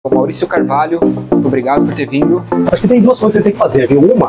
Maurício Carvalho, obrigado por ter vindo. Acho que tem duas coisas que você tem que fazer, viu? Uma,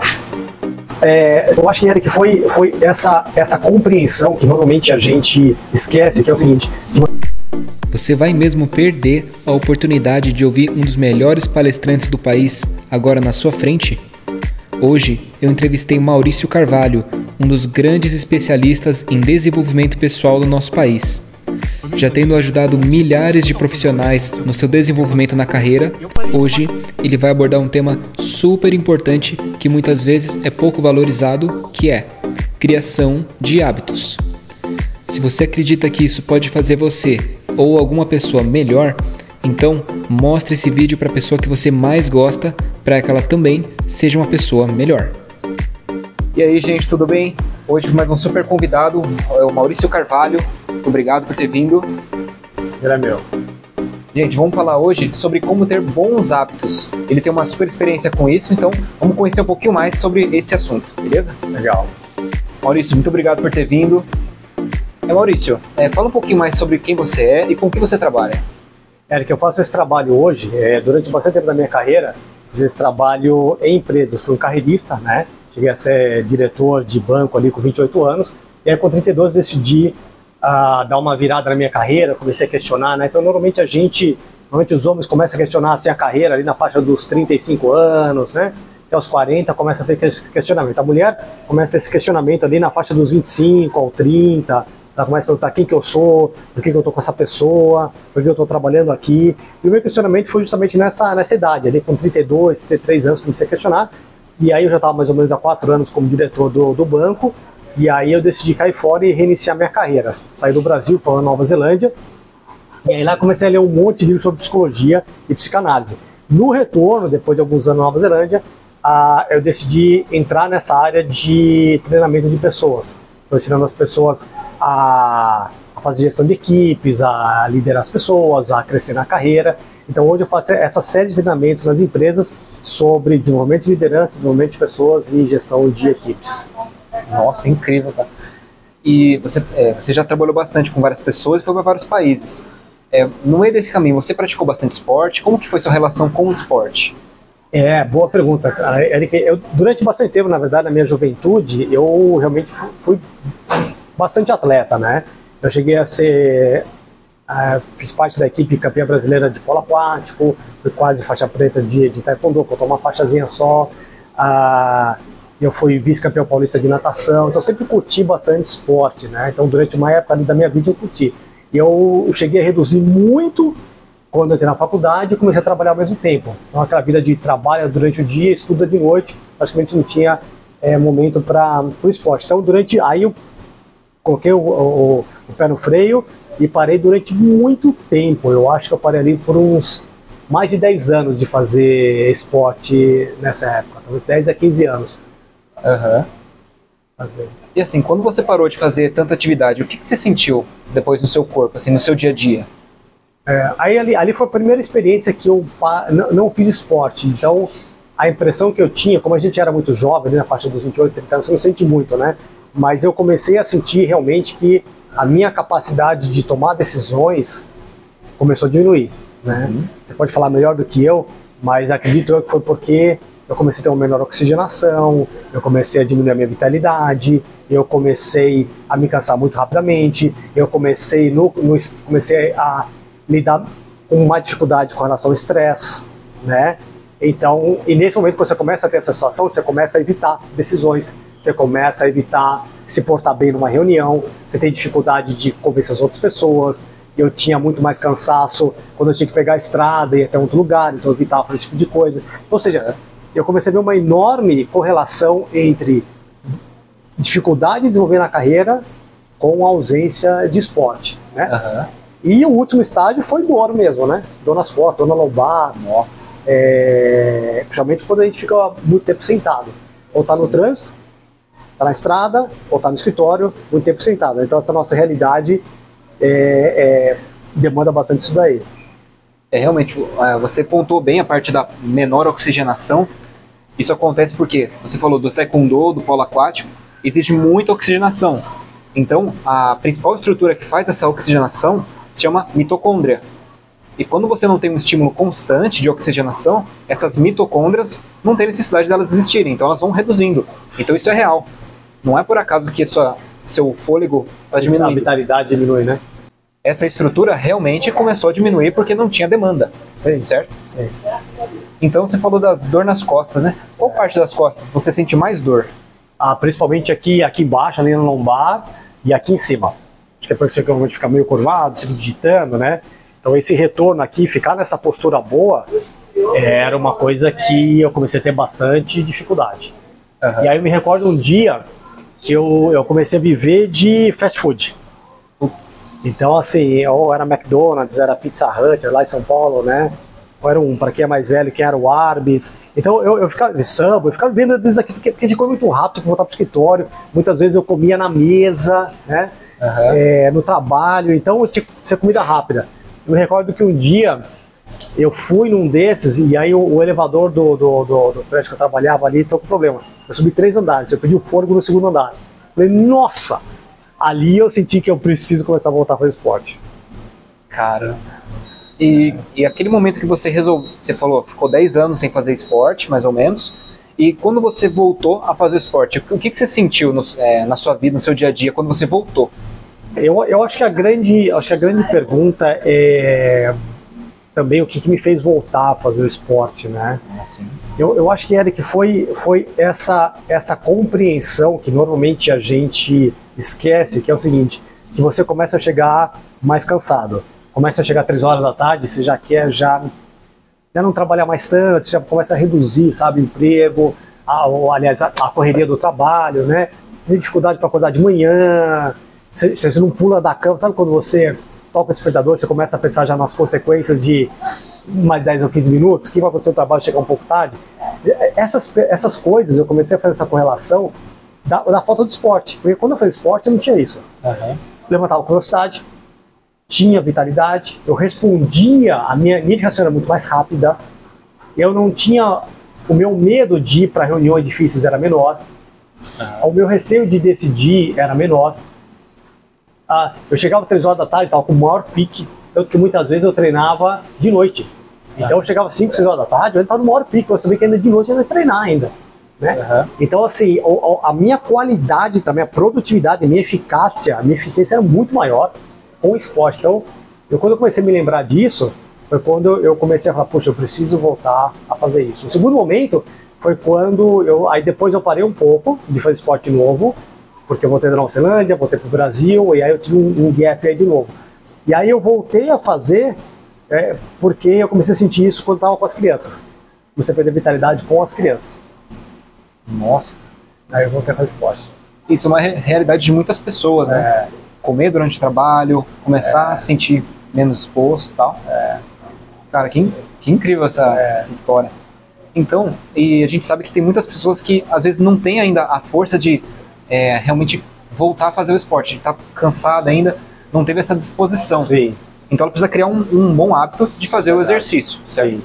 eu acho que, Eric, foi essa compreensão que normalmente a gente esquece, que é o seguinte... Você vai mesmo perder a oportunidade de ouvir um dos melhores palestrantes do país agora na sua frente? Hoje eu entrevistei Maurício Carvalho, um dos grandes especialistas em desenvolvimento pessoal do nosso país. Já tendo ajudado milhares de profissionais no seu desenvolvimento na carreira, hoje ele vai abordar um tema super importante que muitas vezes é pouco valorizado, que é criação de hábitos. Se você acredita que isso pode fazer você ou alguma pessoa melhor, então mostre esse vídeo para a pessoa que você mais gosta, para que ela também seja uma pessoa melhor. E aí, gente, tudo bem? Hoje mais um super convidado, é o Maurício Carvalho. Obrigado por ter vindo. Era meu. Gente, vamos falar hoje sobre como ter bons hábitos. Ele tem uma super experiência com isso, então vamos conhecer um pouquinho mais sobre esse assunto, beleza? Legal. Maurício, muito obrigado por ter vindo. Maurício, fala um pouquinho mais sobre quem você é e com que você trabalha. Eric, eu faço esse trabalho hoje, durante bastante tempo da minha carreira, fiz esse trabalho em empresas, fui um carreirista, né? Cheguei a ser diretor de banco ali com 28 anos, e aí com 32 decidi dar uma virada na minha carreira, comecei a questionar, né? Então normalmente os homens começam a questionar assim, a carreira ali na faixa dos 35 anos, né? Até os 40 começa a ter questionamento. A mulher começa a ter esse questionamento ali na faixa dos 25 ao 30, ela começa a perguntar quem que eu sou, por que eu estou com essa pessoa, por que eu estou trabalhando aqui. E o meu questionamento foi justamente nessa idade, ali com 32, 33 anos, comecei a questionar. E aí eu já estava mais ou menos há 4 anos como diretor do banco, e aí eu decidi cair fora e reiniciar minha carreira. Saí do Brasil, fui para Nova Zelândia, e aí lá comecei a ler um monte de livros sobre psicologia e psicanálise. No retorno, depois de alguns anos na Nova Zelândia, eu decidi entrar nessa área de treinamento de pessoas. Estou ensinando as pessoas a fazer gestão de equipes, a liderar as pessoas, a crescer na carreira. Então hoje eu faço essa série de treinamentos nas empresas sobre desenvolvimento de liderança, desenvolvimento de pessoas e gestão de equipes. Nossa, incrível, cara. E você já trabalhou bastante com várias pessoas e foi para vários países. No meio desse caminho, você praticou bastante esporte? Como que foi sua relação com o esporte? Boa pergunta, cara. Eu, durante bastante tempo, na verdade, na minha juventude, eu realmente fui bastante atleta, né? Eu cheguei a ser... fiz parte da equipe campeã brasileira de polo aquático, fui quase faixa preta de taekwondo, faltou uma faixazinha só. Eu fui vice-campeão paulista de natação, então eu sempre curti bastante esporte, né? Então durante uma época ali da minha vida eu curti. E eu cheguei a reduzir muito quando eu entrei na faculdade e comecei a trabalhar ao mesmo tempo. Então aquela vida de trabalho durante o dia, estuda de noite, praticamente não tinha momento para o esporte. Então aí eu coloquei o pé no freio e parei durante muito tempo. Eu acho que eu parei ali por uns mais de 10 anos de fazer esporte nessa época, talvez 10 a 15 anos. E assim, quando você parou de fazer tanta atividade, o que você sentiu depois no seu corpo, assim, no seu dia a dia? Ali foi a primeira experiência que eu não fiz esporte, então a impressão que eu tinha, como a gente era muito jovem, ali na faixa dos 28, 30 anos, você não sente muito, né? Mas eu comecei a sentir realmente que a minha capacidade de tomar decisões começou a diminuir, né? Você pode falar melhor do que eu, mas acredito eu que foi porque eu comecei a ter uma menor oxigenação, eu comecei a diminuir a minha vitalidade, eu comecei a me cansar muito rapidamente, eu comecei a lidar com mais dificuldade com relação ao estresse, né? Então, e nesse momento que você começa a ter essa situação, você começa a evitar decisões, você começa a evitar se portar bem numa reunião, você tem dificuldade de convencer as outras pessoas. Eu tinha muito mais cansaço quando eu tinha que pegar a estrada e ir até outro lugar, então eu evitava fazer esse tipo de coisa. Então, ou seja, eu comecei a ver uma enorme correlação entre dificuldade de desenvolver na carreira com a ausência de esporte, né? E o último estágio foi dor mesmo, né? Dor nas costas, dor na lombar. Nossa. Principalmente quando a gente fica muito tempo sentado. Ou tá no trânsito, tá na estrada, ou tá no escritório, muito tempo sentado. Então essa nossa realidade demanda bastante isso daí. Realmente, você pontuou bem a parte da menor oxigenação. Isso acontece porque, você falou do taekwondo, do polo aquático, existe muita oxigenação. Então, a principal estrutura que faz essa oxigenação se chama mitocôndria. E quando você não tem um estímulo constante de oxigenação, essas mitocôndrias não tem necessidade delas existirem, então elas vão reduzindo. Então isso é real. Não é por acaso que seu fôlego está diminuindo. A vitalidade diminui, né? Essa estrutura realmente começou a diminuir porque não tinha demanda. Sim. Certo? Sim. Então você falou das dor nas costas, né? Qual parte das costas você sente mais dor? Principalmente aqui embaixo, ali no lombar e aqui em cima. Acho que é por isso que eu vou ficar meio curvado, sempre digitando, né? Então esse retorno aqui, ficar nessa postura boa, era uma coisa que eu comecei a ter bastante dificuldade. E aí eu me recordo um dia que eu comecei a viver de fast food. Então assim, ou era McDonald's, era Pizza Hut, lá em São Paulo, né? Ou era para quem é mais velho, quem era o Arby's. Então eu ficava eu ficava vendo isso aqui, porque a gente come muito rápido, tinha que voltar pro escritório. Muitas vezes eu comia na mesa, né? No trabalho, então eu tinha que ser comida rápida. Eu me recordo que um dia eu fui num desses e aí o elevador do prédio que eu trabalhava ali estava com problema. Eu subi 3 andares, eu pedi o fôlego no 2º andar. Falei, nossa! Ali eu senti que eu preciso começar a voltar a fazer esporte. Cara, e aquele momento que você resolveu, você falou, ficou 10 anos sem fazer esporte, mais ou menos, e quando você voltou a fazer esporte, o que você sentiu na sua vida, no seu dia a dia, quando você voltou? Eu acho que a grande pergunta é também o que me fez voltar a fazer o esporte, né? Assim. Eu acho que, Eric, foi essa compreensão que normalmente a gente esquece, que é o seguinte, que você começa a chegar mais cansado. Começa a chegar 3 horas da tarde, você já quer já não trabalhar mais tanto, você já começa a reduzir, sabe, o emprego, aliás, a correria do trabalho, né? Você tem dificuldade para acordar de manhã, você não pula da cama, sabe quando você toca o despertador, você começa a pensar já nas consequências de mais 10 ou 15 minutos, o que vai acontecer no trabalho, chegar um pouco tarde. Essas coisas, eu comecei a fazer essa correlação da falta de esporte, porque quando eu fazia esporte eu não tinha isso. Levantava com velocidade, tinha vitalidade, eu respondia, a minha de raciocínio era muito mais rápida, eu não tinha, o meu medo de ir para reuniões difíceis era menor, o meu receio de decidir era menor. Eu chegava às 3 horas da tarde, estava com o maior pique, tanto que muitas vezes eu treinava de noite. Então eu chegava às 5, 6 horas da tarde, eu estava no maior pique, eu sabia que ainda de noite eu ia treinar ainda. Né? Então assim, a minha qualidade também, a produtividade, a minha eficácia, a minha eficiência era muito maior com o esporte. Então, quando eu comecei a me lembrar disso, foi quando eu comecei a falar, poxa, eu preciso voltar a fazer isso. O segundo momento foi quando aí depois eu parei um pouco de fazer esporte novo, porque eu voltei da Nova Zelândia, voltei para o Brasil, e aí eu tive um gap aí de novo. E aí eu voltei a fazer, porque eu comecei a sentir isso quando estava com as crianças. Comecei a perder vitalidade com as crianças. Nossa. Aí eu voltei a fazer esporte. Isso é uma realidade de muitas pessoas, né? Comer durante o trabalho, começar a se sentir menos exposto e tal. Cara, que incrível essa história. Então, e a gente sabe que tem muitas pessoas que às vezes não têm ainda a força de realmente voltar a fazer o esporte. Tá cansada ainda, não teve essa disposição. Sim. Então ela precisa criar um bom hábito de fazer o exercício. Sim.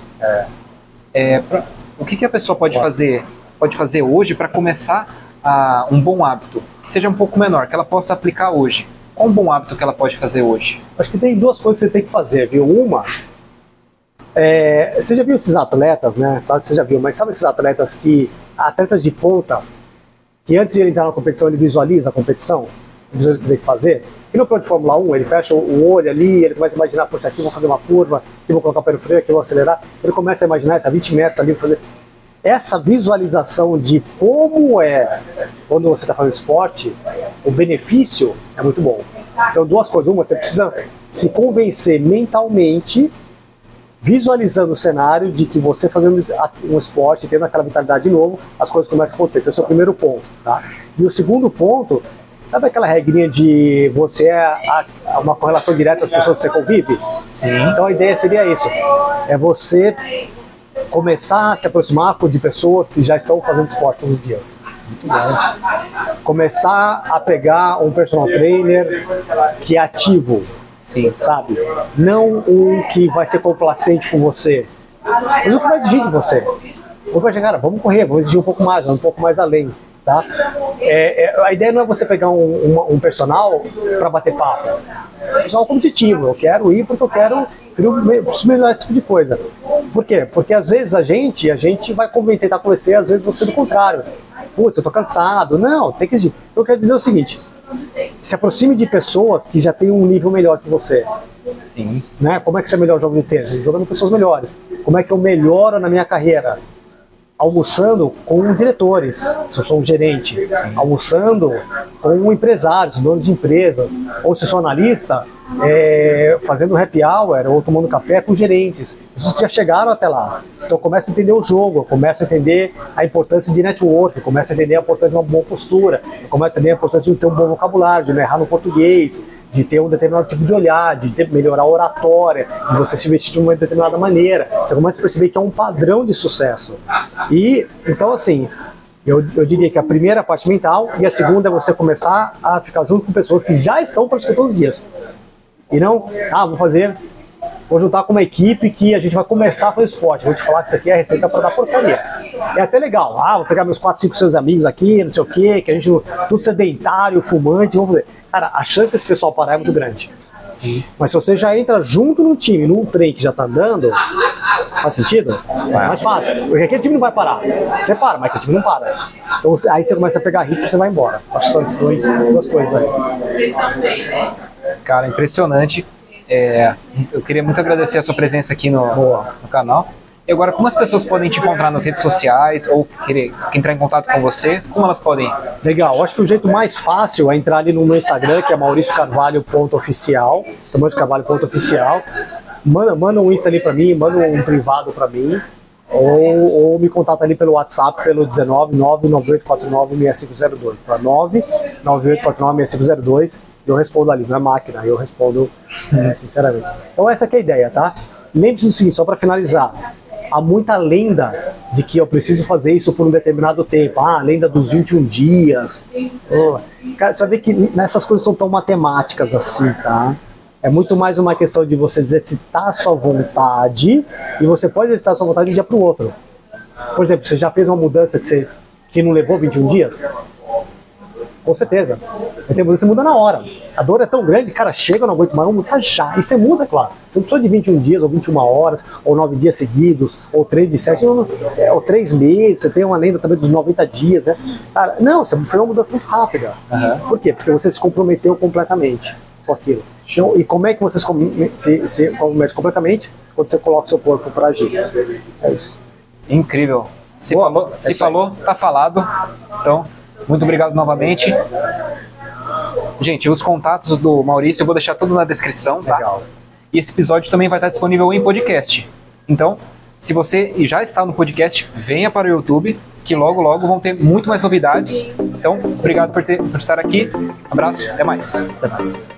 O que a pessoa pode fazer hoje para começar um bom hábito, que seja um pouco menor, que ela possa aplicar hoje? Qual um bom hábito que ela pode fazer hoje? Acho que tem 2 coisas que você tem que fazer, viu? Uma, você já viu esses atletas, né? Claro que você já viu, mas sabe esses atletas atletas de ponta, que antes de ele entrar na competição, ele visualiza a competição, visualiza o que tem que fazer? E no piloto de Fórmula 1, ele fecha o olho ali, ele começa a imaginar, poxa, aqui eu vou fazer uma curva, aqui eu vou colocar o pé no freio, aqui eu vou acelerar. Ele começa a imaginar essa 20 metros ali, fazer... Essa visualização de como quando você está fazendo esporte, o benefício é muito bom. Então, 2 coisas. Uma, você precisa se convencer mentalmente, visualizando o cenário de que você fazendo um esporte, tendo aquela vitalidade de novo, as coisas começam a acontecer. Então, esse é o primeiro ponto. Tá? E o segundo ponto, sabe aquela regrinha de você uma correlação direta às pessoas que você convive? Sim. Então, a ideia seria isso. É você começar a se aproximar de pessoas que já estão fazendo esporte todos os dias. Muito bom. Começar a pegar um personal trainer que é ativo. Sim. Sabe? Não um que vai ser complacente com você. Mas o que vai exigir de você? Ou vai chegar, vamos correr, vamos exigir um pouco mais além. tá? A ideia não é você pegar um personal para bater papo. É um personal competitivo. Eu quero ir porque eu quero melhorar esse tipo de coisa. Por quê? Porque às vezes a gente vai tentar convencer, às vezes você do contrário. Putz, eu tô cansado. Não, tem que... Eu quero dizer o seguinte, se aproxime de pessoas que já têm um nível melhor que você. Sim. Né? Como é que você melhora o jogo de tênis? Jogando com pessoas melhores. Como é que eu melhoro na minha carreira? Almoçando com diretores, se eu sou um gerente. Sim. Almoçando com empresários, donos de empresas. Ou se eu sou analista, fazendo happy hour ou tomando café com gerentes. Pessoas que já chegaram até lá. Então começa a entender o jogo, começa a entender a importância de network, começa a entender a importância de uma boa postura, começa a entender a importância de ter um bom vocabulário, de não errar no português, de ter um determinado tipo de olhar, de melhorar a oratória, de você se vestir de uma determinada maneira. Você começa a perceber que é um padrão de sucesso. E, então assim, eu diria que a primeira é a parte mental e a segunda é você começar a ficar junto com pessoas que já estão praticando todos os dias. E não, vou juntar com uma equipe que a gente vai começar a fazer esporte. Vou te falar que isso aqui é a receita para dar porcaria. É até legal. Vou pegar meus 4, 5 seus amigos aqui, não sei o quê, que a gente tudo sedentário, fumante, vamos fazer. Cara, a chance desse pessoal parar é muito grande. Sim. Mas se você já entra junto num time, num trem que já tá andando, faz sentido? É mais fácil. Porque aquele time não vai parar. Você para, mas aquele time não para. Então, aí você começa a pegar ritmo e você vai embora. Acho que são essas duas coisas aí. Cara, impressionante. Eu queria muito agradecer a sua presença aqui no canal. E agora, como as pessoas podem te encontrar nas redes sociais ou querer entrar em contato com você? Como elas podem? Legal, acho que o jeito mais fácil é entrar ali no meu Instagram, que é mauriciocarvalho.oficial. Então, mauriciocarvalho.oficial. Manda um Insta ali pra mim, manda um privado pra mim. Ou me contata ali pelo WhatsApp, pelo 19998496502. Então, 998496502. Eu respondo ali, não é máquina, eu respondo sinceramente. Então, essa que é a ideia, tá? Lembre-se do seguinte, só para finalizar. Há muita lenda de que eu preciso fazer isso por um determinado tempo. A lenda dos 21 dias. Cara, você vai ver que nessas coisas são tão matemáticas assim, tá? É muito mais uma questão de você exercitar a sua vontade, e você pode exercitar a sua vontade de um dia para o outro. Por exemplo, você já fez uma mudança que não levou 21 dias? Com certeza. Você muda na hora. A dor é tão grande, cara, chega, não aguento mais, vamos mudar já. E você muda, claro. Você não precisa de 21 dias, ou 21 horas, ou 9 dias seguidos, ou 3 de 7, ou 3 meses. Você tem uma lenda também dos 90 dias, né? Cara, não, você foi uma mudança muito rápida. Uhum. Por quê? Porque você se comprometeu completamente com aquilo. Então, e como é que você se compromete completamente? Quando você coloca o seu corpo para agir. É isso. Incrível. Se falou, tá falado. Então, muito obrigado novamente. Gente, os contatos do Maurício eu vou deixar tudo na descrição, tá? Legal. E esse episódio também vai estar disponível em podcast. Então, se você já está no podcast, venha para o YouTube, que logo vão ter muito mais novidades. Então, obrigado por estar aqui. Abraço, até mais. Até mais.